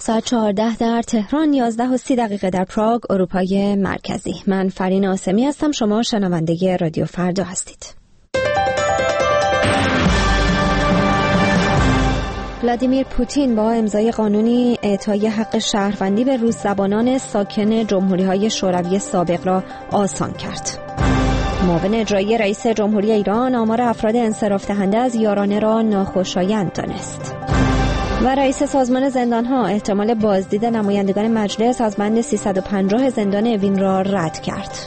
ساعت 14 در تهران، 11:30 در پراگ، اروپای مرکزی. من فرین آسمی هستم. شما شنونده رادیو فردا هستید. ولادیمیر پوتین با امضای قانونی اعطای حق شهروندی به روس زبانان ساکن جمهوری‌های شوروی سابق را آسان کرد. معاون اجرایی رئیس جمهوری ایران آمار افراد انصراف دهنده از یارانه را ناخوشایند دانست. و رئیس سازمان زندان‌ها احتمال بازدید نمایندگان مجلس از بند 350 زندان اوین را رد کرد.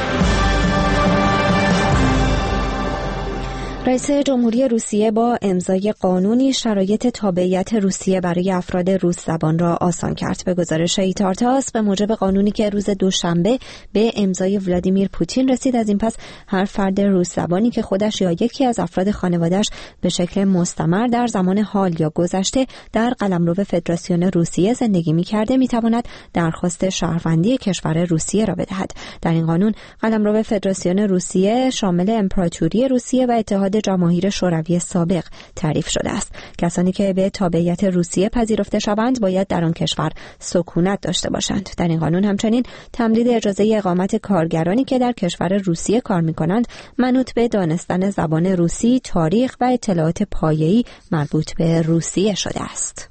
رئیس جمهوری روسیه با امضای قانونی شرایط تابعیت روسیه برای افراد روس زبان را آسان کرد. به گزارش ایتارتاس، به موجب قانونی که روز دوشنبه به امضای ولادیمیر پوتین رسید، از این پس هر فرد روس زبانی که خودش یا یکی از افراد خانواده‌اش به شکل مستمر در زمان حال یا گذشته در قلمرو فدراسیون روسیه زندگی می‌کرده می‌تواند درخواست شهروندی کشور روسیه را بدهد. در این قانون قلمرو فدراسیون روسیه شامل امپراتوری روسیه و اتحاد جماهیر شوروی سابق تعریف شده است. کسانی که به تابعیت روسیه پذیرفته شوند باید در آن کشور سکونت داشته باشند. در این قانون همچنین تمدید اجازه اقامت کارگرانی که در کشور روسیه کار می‌کنند منوط به دانستن زبان روسی، تاریخ و اطلاعات پایه‌ای مربوط به روسیه شده است.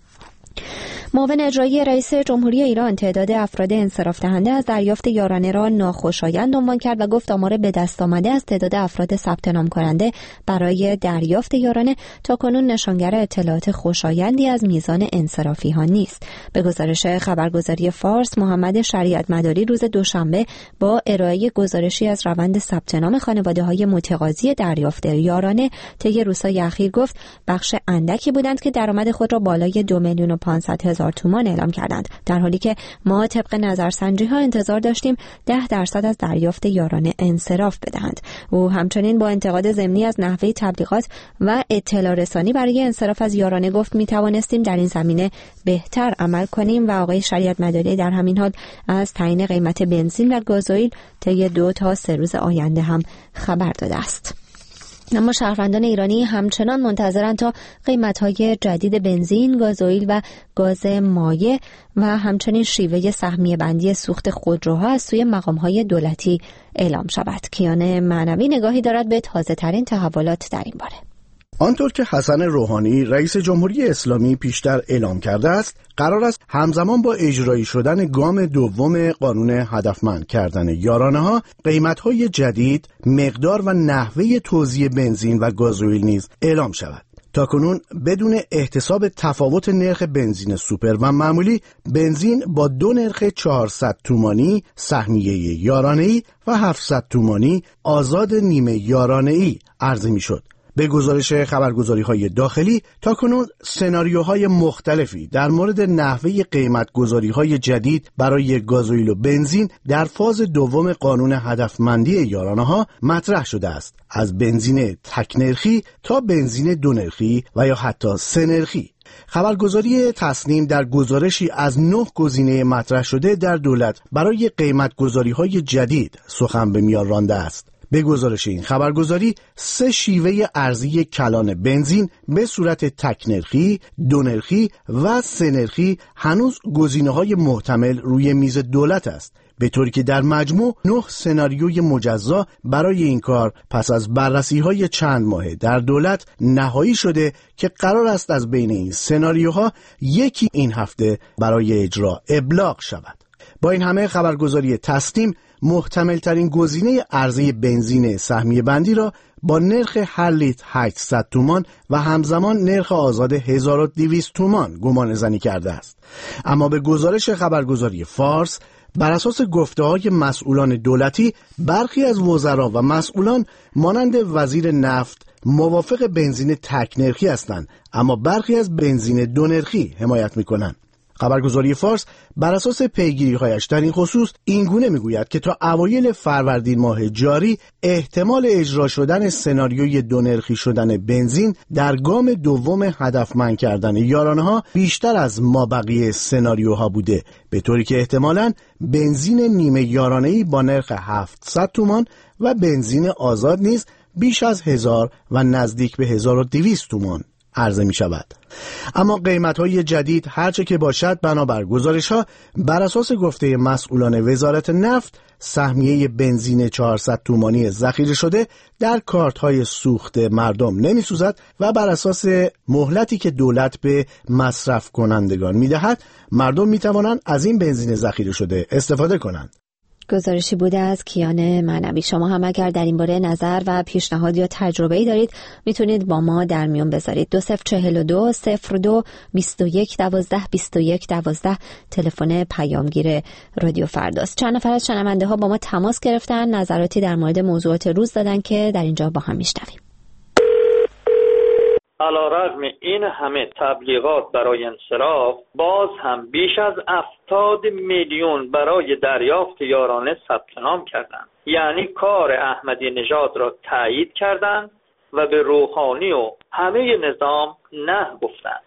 معاون اجرایی رئیس جمهوری ایران تعداد افراد انصراف دهنده از دریافت یارانه را ناخوشایند عنوان کرد و گفت آمار به دست آمده از تعداد افراد ثبت نام کننده برای دریافت یارانه تاکنون نشانگر اطلاعات خوشایندی از میزان انصرافی ها نیست. به گزارش خبرگزاری فارس، محمد شریعت مداری روز دوشنبه با ارائه گزارشی از روند ثبت نام خانواده‌های متقاضی دریافت یارانه طی روزهای اخیر گفت بخش اندکی بودند که درآمد خود را بالای 2,500,000 تومان اعلام کردند، در حالی که ما طبق نظرسنجی ها انتظار داشتیم 10% از دریافت یارانه انصراف بدهند. او همچنین با انتقاد ضمنی از نحوه تبلیغات و اطلاع رسانی برای انصراف از یارانه گفت می توانستیم در این زمینه بهتر عمل کنیم و آقای شریعت مداری در همین حال از تعیین قیمت بنزین و گازوئیل طی 2 تا 3 روز آینده هم خبر داده است. اما شهروندان ایرانی همچنان منتظرند تا قیمت‌های جدید بنزین، گازوئیل و گاز مایع و همچنین شیوه سهمیه بندی سوخت خودروها از سوی مقام‌های دولتی اعلام شود. کیان معنوی نگاهی دارد به تازه‌ترین تحولات در این باره. آنطور که حسن روحانی رئیس جمهوری اسلامی پیشتر اعلام کرده است، قرار است همزمان با اجرایی شدن گام دوم قانون هدفمند کردن یارانه‌ها، قیمت‌های جدید، مقدار و نحوه توزیع بنزین و گازوئیل نیز اعلام شود. تاکنون بدون احتساب تفاوت نرخ بنزین سوپر و معمولی، بنزین با 2 نرخ 400 تومانی سهمیه یارانه‌ای و 700 تومانی آزاد نیمه یارانه‌ای عرضه می‌شد. به گزارش خبرگزاری‌های داخلی، تاکنون سناریوهای مختلفی در مورد نحوه قیمت‌گذاری‌های جدید برای گازوئیل و بنزین در فاز دوم قانون هدفمندی یارانه‌ها مطرح شده است، از بنزین تک نرخی تا بنزین 2 نرخی و یا حتی 3 نرخی. خبرگزاری تصنیم در گزارشی از 9 گزینه مطرح شده در دولت برای قیمت‌گذاری‌های جدید سخن به میان رانده است. به گزارش این خبرگزاری 3 شیوه ارزی کلان بنزین به صورت تک نرخی، 2 نرخی و 3 نرخی هنوز گزینه‌های محتمل روی میز دولت است، به طوری که در مجموع 9 سناریوی مجزا برای این کار پس از بررسی‌های چند ماهه در دولت نهایی شده که قرار است از بین این سناریوها یکی این هفته برای اجرا ابلاغ شود. با این همه خبرگزاری تصنیم محتمل ترین گزینه عرضه بنزین سهمیه بندی را با نرخ هر لیتر 800 تومان و همزمان نرخ آزاد 1200 تومان گمان زنی کرده است. اما به گزارش خبرگزاری فارس، بر اساس گفته‌های مسئولان دولتی، برخی از وزرا و مسئولان مانند وزیر نفت موافق بنزین تک نرخی هستند، اما برخی از بنزین 2 نرخی حمایت می‌کنند. خبرگزاری فارس بر اساس پیگیری‌هایش در این خصوص اینگونه میگوید که تا اوایل فروردین ماه جاری احتمال اجرا شدن سناریوی 2 نرخی شدن بنزین در گام دوم هدفمند کردن یارانه‌ها بیشتر از مابقی سناریوها بوده، به طوری که احتمالاً بنزین نیمه یارانه‌ای با نرخ 700 تومان و بنزین آزاد نیز بیش از 1000 و نزدیک به 1200 تومان عرضه می شود. اما قیمت‌های جدید هرچه که باشد بنابر گزارش‌ها بر اساس گفته مسئولان وزارت نفت سهمیه بنزین 400 تومانی ذخیره شده در کارت‌های سوخت مردم نمی‌سوزد و بر اساس مهلتی که دولت به مصرف کنندگان می‌دهد مردم می‌توانند از این بنزین ذخیره شده استفاده کنند. گزارشی بوده از کیان معنوی. شما هم اگر در این باره نظر و پیشنهاد یا تجربه‌ای دارید میتونید با ما در میون بذارید. 2042 02 21 12 21 12 تلفن پیامگیر رادیو فرداست. چند نفر از شنونده‌ها با ما تماس گرفتن، نظراتی در مورد موضوعات روز دادن که در اینجا با هم میشنویم. علی‌رغم این همه تبلیغات برای انصراف، باز هم بیش از 70 میلیون برای دریافت یارانه ثبت نام کردند. یعنی کار احمدی نژاد را تایید کردند و به روحانی و همه نظام نه گفتند.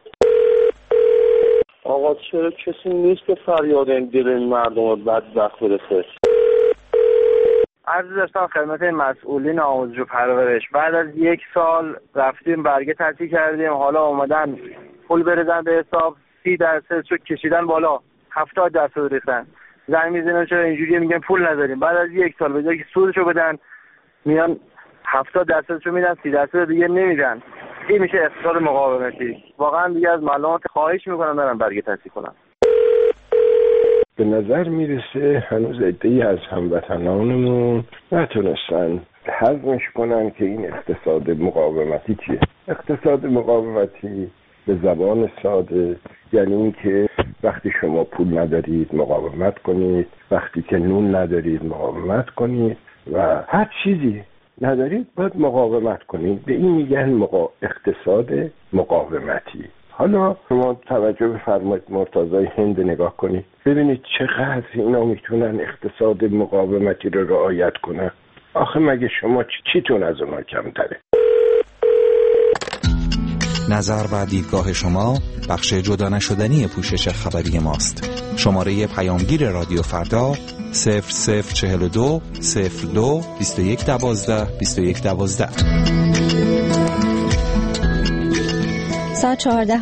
آقا چرا کسی نیست که فریاد این دل این مردم رو بدبخت برسه؟ عرض داشتم خدمت مسئولین آموزش و پرورش، بعد از 1 سال رفتیم برگه تعطیل کردیم، حالا اومدن پول بریزن به حساب 30% شو کشیدن بالا 70% ریختن. زنگ میزنن چرا اینجوریه، میگن پول نداریم. بعد از 1 سال به جای که سودشو بدن میان 70% شو میدن، 30% دیگه نمیدن. این میشه اقتصاد مقاومتی. واقعا دیگه از مردم خواهش میکنم برن برگه تعطیل کنن. به نظر میرسه هنوز عده‌ای از هموطنانمون نتونستن هضمش کنن که این اقتصاد مقاومتی چیه. اقتصاد مقاومتی به زبان ساده یعنی این که وقتی شما پول ندارید مقاومت کنید، وقتی که نون ندارید مقاومت کنید و هر چیزی ندارید باید مقاومت کنید. به این میگن اقتصاد مقاومتی. حالا شما توجه بفرمایید مرتضی هند نگاه کنید، ببینید چقدر اینا میتونن اقتصاد مقاومتی رو رعایت کنن. آخه مگه شما چیتون از اونها کمتره؟ نظر و دیدگاه شما بخش جدا نشدنی پوشش خبری ماست. شماره پیامگیر رادیو فردا 0042 02 21 12 21 12. ساعت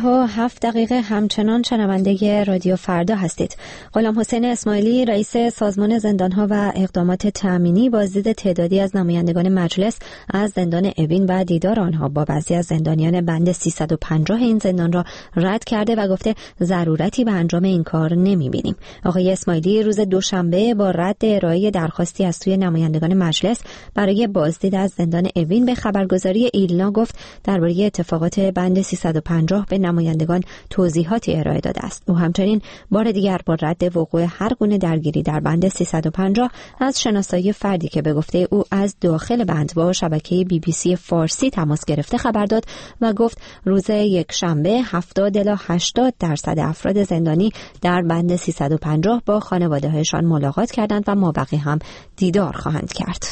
14:07 همچنان شنونده رادیو فردا هستید. غلام حسین اسماعیلی رئیس سازمان زندانها و اقدامات تأمینی بازدید تعدادی از نمایندگان مجلس از زندان اوین و دیدار آنها با بعضی از زندانیان بند 350 این زندان را رد کرده و گفته ضرورتی به انجام این کار نمی‌بینیم. آقای اسماعیلی روز دوشنبه با رد ارائه درخواستی از سوی نمایندگان مجلس برای بازدید از زندان اوین به خبرگزاری ایلنا گفت درباره اتفاقات بند 350 به نمایندگان توضیحاتی ارائه داده است. او همچنین بار دیگر با رد وقوع هر گونه درگیری در بند 350 از شناسایی فردی که به گفته او از داخل بند با شبکه BBC فارسی تماس گرفته خبر داد و گفت روز یکشنبه 70 الی 80% افراد زندانی در بند 350 با خانواده‌هایشان ملاقات کردند و مابقی هم دیدار خواهند کرد.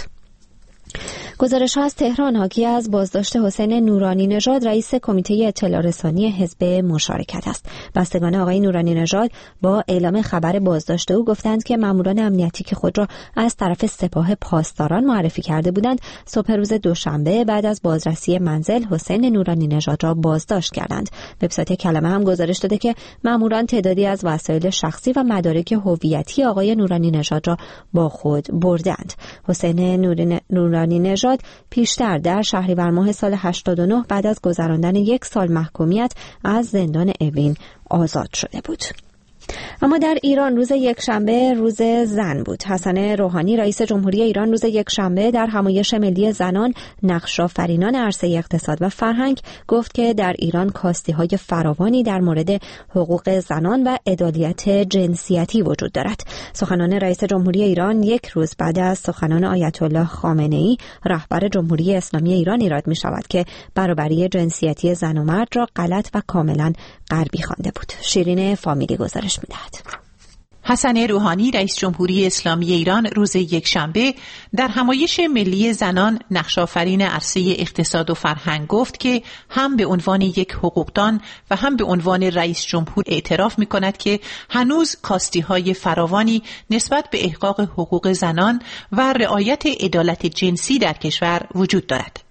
گزارش‌ها از تهران حاکی از بازداشت حسین نورانی نژاد رئیس کمیته اطلاع رسانی حزب مشارکت است. بستگان آقای نورانی نژاد با اعلام خبر بازداشت او گفتند که ماموران امنیتی که خود را از طرف سپاه پاسداران معرفی کرده بودند صبح روز دوشنبه بعد از بازرسی منزل حسین نورانی نژاد را بازداشت کردند. وبسایت کلمه هم گزارش داده که ماموران تعدادی از وسایل شخصی و مدارک هویتی آقای نورانی نژاد را با خود بردند. حسین نورانی نژاد پیشتر در شهریور ماه سال 89 بعد از گذراندن 1 سال محکومیت از زندان اوین آزاد شده بود. اما در ایران روز یکشنبه روز زن بود. حسن روحانی رئیس جمهوری ایران روز یکشنبه در همایش ملی زنان نقش‌آفرینان عرصه اقتصاد و فرهنگ گفت که در ایران کاستی‌های فراوانی در مورد حقوق زنان و عدالت جنسیتی وجود دارد. سخنان رئیس جمهوری ایران 1 روز بعد از سخنان آیت الله خامنه‌ای رهبر جمهوری اسلامی ایران ایراد می‌شود که برابری جنسیتی زن و مرد را غلط و کاملاً غربی خوانده بود. شیرین فامیلی گزارش می‌دهد. حسن روحانی رئیس جمهوری اسلامی ایران روز یکشنبه در همایش ملی زنان نقش‌آفرین عرصه اقتصاد و فرهنگ گفت که هم به عنوان یک حقوقدان و هم به عنوان رئیس جمهور اعتراف می‌کند که هنوز کاستی‌های فراوانی نسبت به احقاق حقوق زنان و رعایت عدالت جنسی در کشور وجود دارد.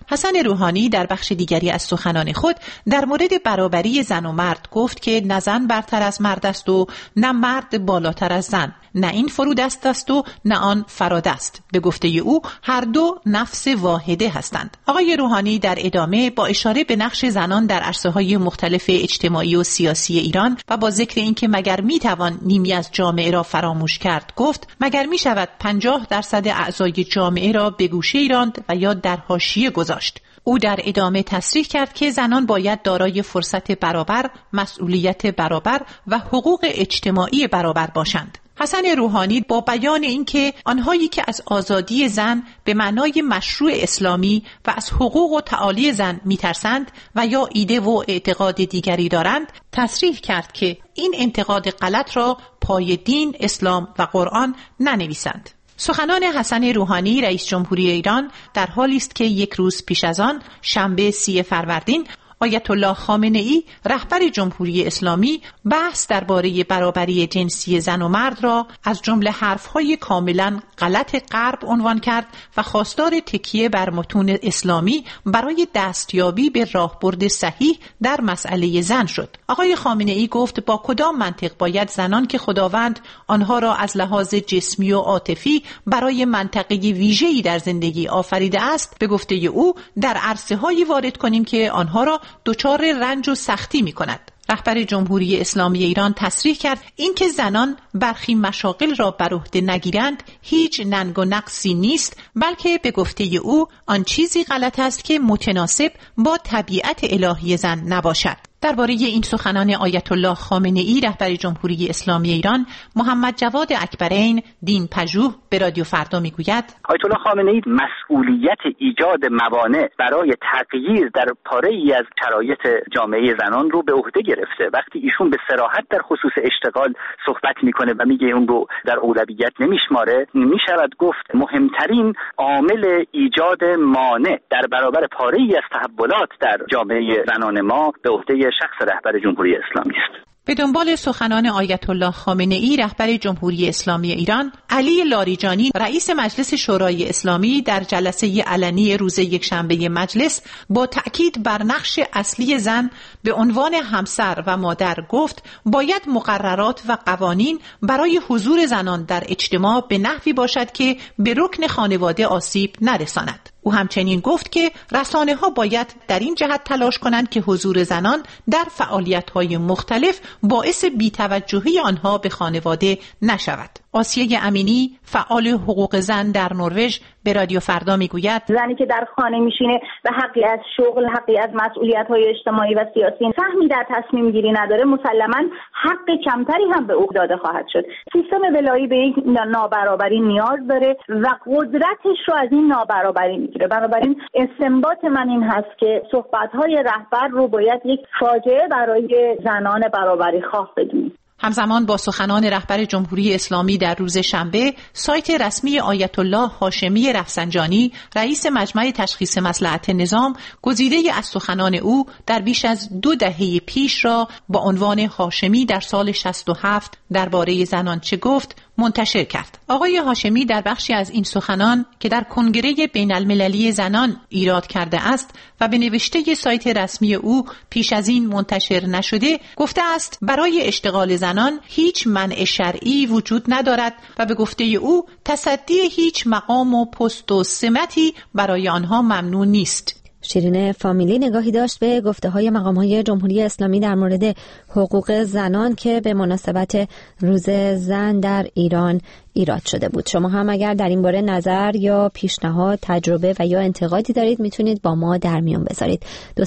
حسن روحانی در بخش دیگری از سخنان خود در مورد برابری زن و مرد گفت که نه زن برتر از مرد است و نه مرد بالاتر از زن، نه این فرودست است و نه آن فرادست. به گفته او هر دو نفس واحده هستند. آقای روحانی در ادامه با اشاره به نقش زنان در عرصه‌های مختلف اجتماعی و سیاسی ایران و با ذکر اینکه مگر میتوان نیمی از جامعه را فراموش کرد گفت مگر میشود 50% اعضای جامعه را به گوشه راند و یا در حاشیه گذاشت. او در ادامه تصریح کرد که زنان باید دارای فرصت برابر، مسئولیت برابر و حقوق اجتماعی برابر باشند. حسن روحانی با بیان اینکه آنهایی که از آزادی زن به معنای مشروع اسلامی و از حقوق و تعالی زن میترسند و یا ایده و اعتقاد دیگری دارند، تصریح کرد که این انتقاد غلط را پای دین، اسلام و قرآن ننویسند. سخنان حسن روحانی رئیس جمهوری ایران در حالی است که یک روز پیش از آن شنبه 30 فروردین آیت الله خامنه‌ای رهبر جمهوری اسلامی بحث درباره برابری جنسی زن و مرد را از جمله حرف‌های کاملاً غلط غرب عنوان کرد و خواستار تکیه بر متون اسلامی برای دستیابی به راهبرد صحیح در مسئله زن شد. آقای خامنه‌ای گفت با کدام منطق باید زنان که خداوند آنها را از لحاظ جسمی و عاطفی برای منطقه ویژه‌ای در زندگی آفریده است، به گفته او در عرصه‌هایی وارد کنیم که آنها را دچار رنج و سختی می‌کند. رهبر جمهوری اسلامی ایران تصریح کرد اینکه زنان برخی مشاغل را بر عهده نگیرند هیچ ننگ و نقصی نیست، بلکه به گفته او آن چیزی غلط است که متناسب با طبیعت الهی زن نباشد. درباره این سخنان آیت الله خامنه‌ای رهبر جمهوری اسلامی ایران، محمد جواد اکبرین دین پژوه به رادیو فردا میگوید آیت الله خامنه‌ای مسئولیت ایجاد موانع برای تغییر در پاره‌ای از شرایط جامعه زنان رو به عهده گرفته. وقتی ایشون به صراحت در خصوص اشتغال صحبت میکنه و میگه اون رو در اولویت نمیشماره، میشود گفت مهمترین عامل ایجاد مانع در برابر پاره‌ای از تحولات در جامعه زنان ما به عهده شخص رهبر جمهوری اسلامی است. به دنبال سخنان آیت الله خامنه‌ای رهبر جمهوری اسلامی ایران، علی لاریجانی رئیس مجلس شورای اسلامی در جلسه علنی روز یکشنبه مجلس با تأکید بر نقش اصلی زن به عنوان همسر و مادر گفت باید مقررات و قوانین برای حضور زنان در اجتماع به نحوی باشد که به رکن خانواده آسیب نرساند. او همچنین گفت که رسانه‌ها باید در این جهت تلاش کنند که حضور زنان در فعالیت‌های مختلف باعث بی‌توجهی آنها به خانواده نشود. آسیه امینی فعال حقوق زن در نروژ به رادیو فردا میگوید زنی که در خانه میشینه و حقی از شغل، حقی از مسئولیت‌های اجتماعی و سیاسی سهمی در تصمیم گیری نداره، مسلماً حق کمتری هم به او داده خواهد شد. سیستم ولایی به این نابرابری نیاز داره و قدرتش رو از این نابرابری میگیره. بنابراین استنباط من این هست که صحبت‌های رهبر رو باید یک فاجعه برای زنان برابری خواه بدونیم. همزمان با سخنان رهبر جمهوری اسلامی در روز شنبه، سایت رسمی آیت الله هاشمی رفسنجانی رئیس مجمع تشخیص مصلحت نظام گزیده از سخنان او در بیش از 2 دهه پیش را با عنوان هاشمی در سال 67 درباره زنان چه گفت منتشر کرد. آقای هاشمی در بخشی از این سخنان که در کنگره بین المللی زنان ایراد کرده است و به نوشته سایت رسمی او پیش از این منتشر نشده گفته است برای اشتغال زنان هیچ منع شرعی وجود ندارد و به گفته او تصدی هیچ مقام و پست و سمتی برای آنها ممنوع نیست. شیرین فامیلی نگاهی داشت به گفته‌های مقام‌های جمهوری اسلامی در مورد حقوق زنان که به مناسبت روز زن در ایران ایراد شده بود. شما هم اگر در این باره نظر یا پیشنهاد، تجربه و یا انتقادی دارید میتونید با ما در میون بذارید.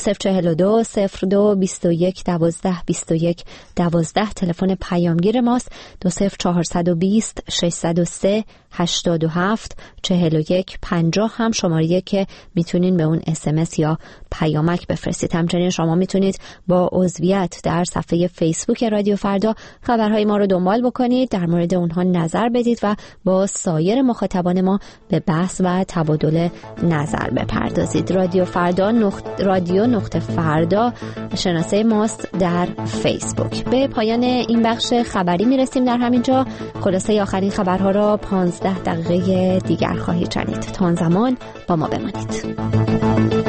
2042 02 21 12 21 12 تلفن پیامگیر ماست. 20420 603 87 41 50 هم شماره که میتونین به اون SMS یا پیامک بفرستید. همچنین شما میتونید با عضویت در صفحه فیسبوک رادیو فردا خبرهای ما رو دنبال بکنید، در مورد اونها نظر بدید و با سایر مخاطبان ما به بحث و تبادل نظر بپردازید. رادیو فردا شناسه ماست در فیسبوک. به پایان این بخش خبری میرسیم. در همینجا خلاصه آخرین خبرها را 15 دقیقه دیگر خواهید شنید. تا آن زمان با ما بمانید.